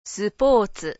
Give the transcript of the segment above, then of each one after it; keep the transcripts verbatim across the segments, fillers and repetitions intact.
スポーツ。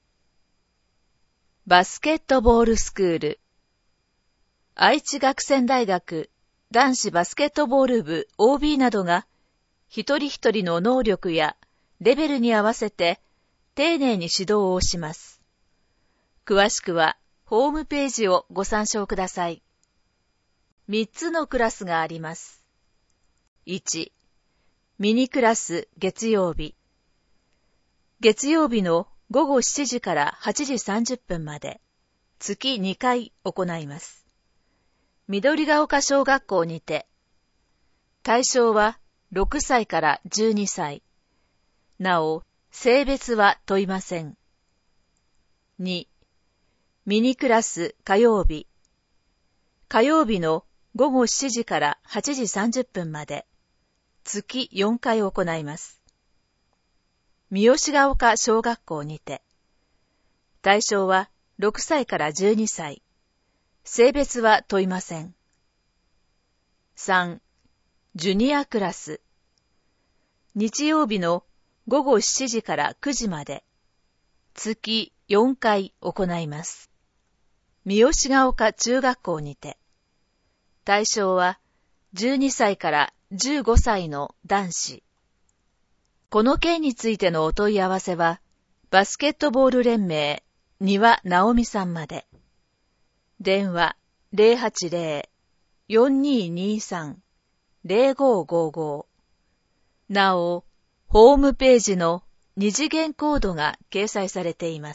バスケットボールスクール。愛知学専大学男子バスケットボール部 オービー などが一人一人の能力やレベルに合わせて丁寧に指導をします。詳しくはホームページをご参照ください。みっつのクラスがあります。いち、ミニクラス月曜日。月曜日のごごしちじからはちじさんじゅっぷんまで月にかい行います。緑が丘小学校にて、対象はろくさいからじゅうにさい。なお、性別は問いません。に、ミニクラス火曜日。火曜日のごごしちじからはちじさんじゅっぷんまで月よんかい行います。三好ヶ丘小学校にて、対象はろくさいからじゅうにさい。性別は問いません。さん、ジュニアクラス。日曜日のごごしちじからくじまで月よんかい行います。三好ヶ丘中学校にて、対象はじゅうにさいからじゅうごさいの男子。この件についてのお問い合わせは、バスケットボール連盟、丹羽直美さんまで。電話 ゼロはちゼロ よんにーにーさん ゼロごーごーごー。なお、ホームページの二次元コードが掲載されています。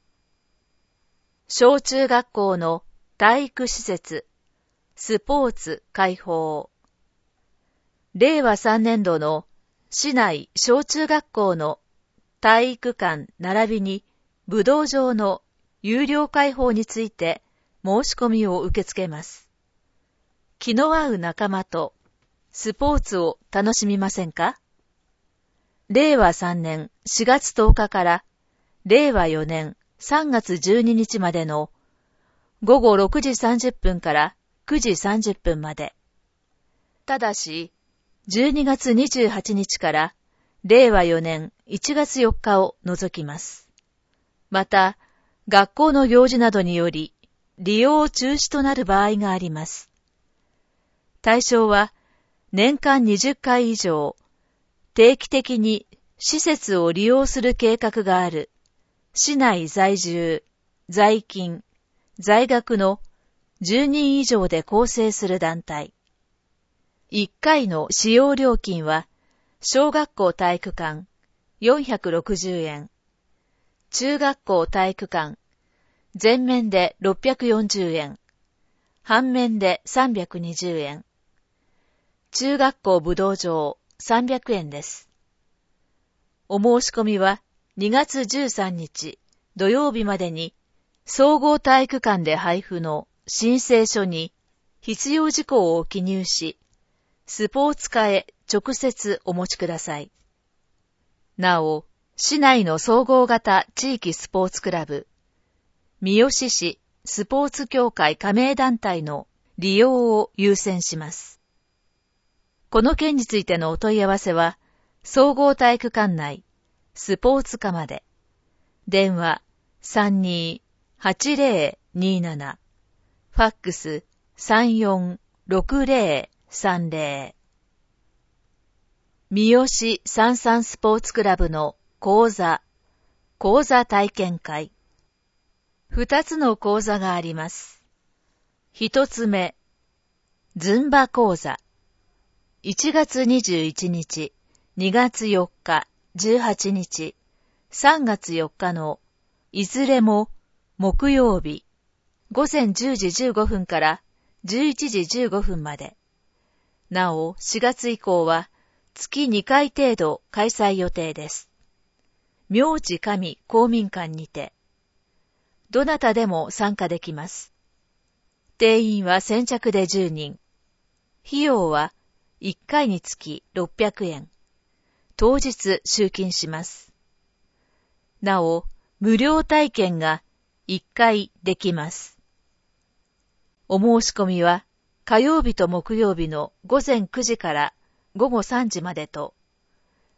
小中学校の体育施設、スポーツ開放。れいわさんねんどの市内小中学校の体育館並びに武道場の有料開放について申し込みを受け付けます。気の合う仲間とスポーツを楽しみませんか？れいわさんねんしがつとおかかられいわよねんさんがつじゅうににちまでのごごろくじさんじゅっぷんからくじさんじゅっぷんまで。ただし、じゅうにがつにじゅうはちにちかられいわよねんいちがつよっかを除きます。また、学校の行事などにより利用中止となる場合があります。対象は年間にじゅっかい以上、定期的に施設を利用する計画がある市内在住、在勤、在学のじゅうにん以上で構成する団体。いっかいの使用料金は、小学校体育館よんひゃくろくじゅうえん、中学校体育館全面でろっぴゃくよんじゅうえん、半面でさんびゃくにじゅうえん、中学校武道場さんびゃくえんです。お申し込みはにがつじゅうさんにち土曜日までに、総合体育館で配布の申請書に必要事項を記入し、スポーツ課へ直接お持ちください。なお、市内の総合型地域スポーツクラブ、三好市スポーツ協会加盟団体の利用を優先します。この件についてのお問い合わせは、総合体育館内スポーツ課まで。電話 さんにーはちゼロにーなな、ファックス さんよんろくゼロさんゼロ。三好さんさんスポーツクラブの講座、講座体験会。二つの講座があります。一つ目、ズンバ講座。いちがつにじゅういちにち、にがつよっか、じゅうはちにち、さんがつよっかのいずれも木曜日、ごぜんじゅうじじゅうごふんからじゅういちじじゅうごふんまで。なお、しがつ以降は月にかい程度開催予定です。明治神公民館にて。どなたでも参加できます。定員は先着でじゅうにん。費用はいっかいにつきろっぴゃくえん。当日集金します。なお、無料体験がいっかいできます。お申し込みは火曜日と木曜日のごぜんくじからごごさんじまでと、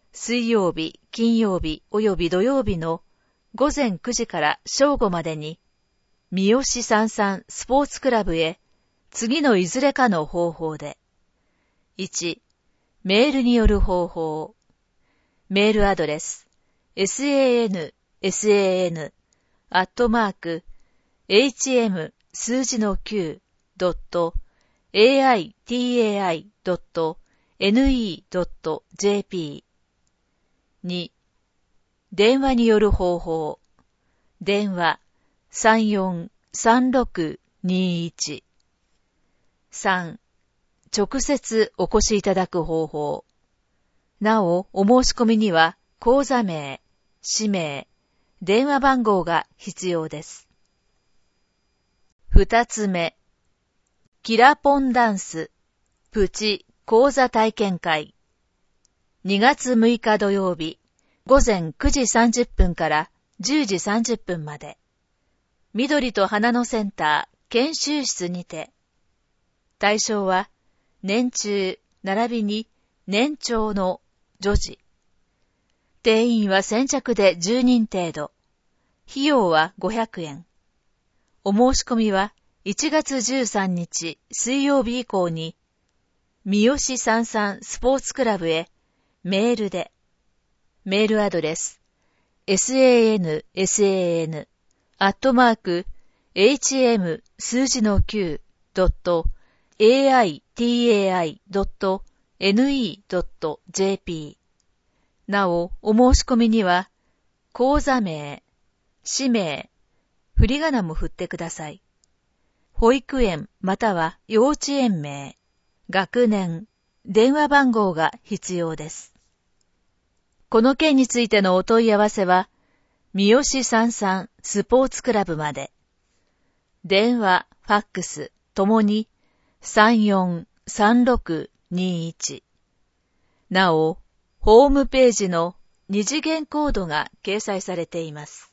水曜日、金曜日及び土曜日の午前くじから正午までに、三好さんさんスポーツクラブへ次のいずれかの方法で。いち、メールによる方法。メールアドレス、san、san、アットマーク、hm 数字の きゅう、ドット、aitai ドット、ne ドット jp。に、電話による方法。電話 さんよんさんろくにいち。さん、直接お越しいただく方法。なお、お申し込みには、口座名、氏名、電話番号が必要です。二つ目、キラポンダンス、プチ講座体験会。にがつむいか土曜日、午前くじさんじゅっぷんからじゅうじさんじゅっぷんまで、緑と花のセンター研修室にて、対象は年中並びに年長の女児。定員は先着でじゅうにん程度。費用はごひゃくえん。お申し込みはいちがつじゅうさんにち水曜日以降に、三好さんさんスポーツクラブへメールで、メールアドレス、san、san、アットマーク、hm 数字の きゅう、ドット、aitai ドット、ne ドット jp。なお、お申し込みには、口座名、氏名、振り仮名も振ってください。保育園または幼稚園名、学年、電話番号が必要です。この件についてのお問い合わせは、三好さんさんスポーツクラブまで。電話、ファックスともにさんよんさんろくにいち。なお、ホームページの二次元コードが掲載されています。